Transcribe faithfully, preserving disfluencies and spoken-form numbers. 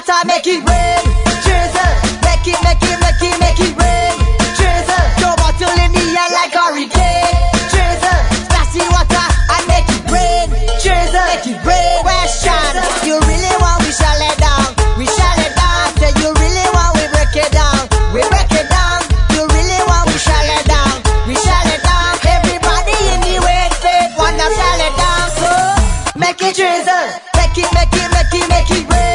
water, make it rain. Drizzle, make it, make it, make it, make it rain. Drizzle, throw bottle in the air like hurricane. Drizzle, splash the water and make it rain. Drizzle, make it rain. Question, you really want we shall let down? We shall let down. Say you really want we break it down? We break it down. You really want we shall let down? We shall let down. Everybody in the way say wanna shall let down. So make it drizzle, make it, make it, make it, make it rain.